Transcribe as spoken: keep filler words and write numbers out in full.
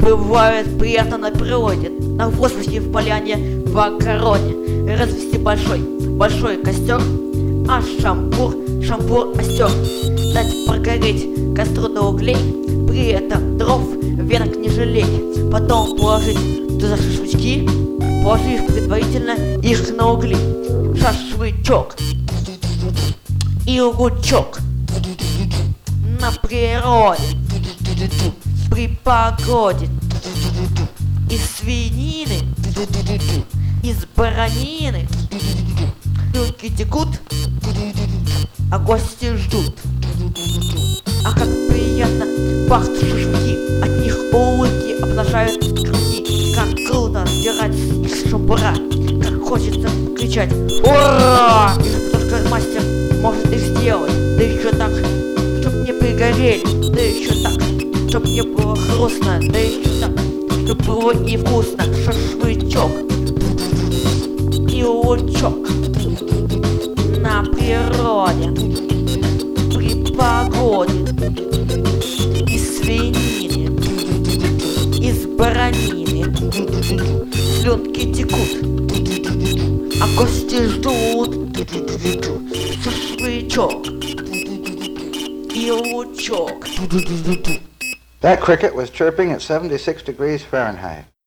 Бывает приятно на природе, на воздухе, в поляне, в огороде. Развести большой, большой костер, а шампур, шампур остер. Дать прогореть костру до углей, при этом дров, веток не жалеть. Потом положить туда шашлычки, положив предварительно их на угли. Шашлычок и лучок на природе, при погоде. Из свинины, из баранины слюнки текут, а гости ждут. А как приятно пахнут шашлыки, от них улыбки обнажают груди. Как круто сдирать с шампура, как хочется кричать «Ура!» И только мастер может их сделать, да еще так, чтоб не пригорели, да еще так, чтоб не было хрустно, да еще так, чтоб было и вкусно. Шашлычок и лучок на природе, при погоде. Из свинины, из баранины слюнки текут, а гости ждут. Шашлычок и лучок. That cricket was chirping at seventy-six degrees Fahrenheit.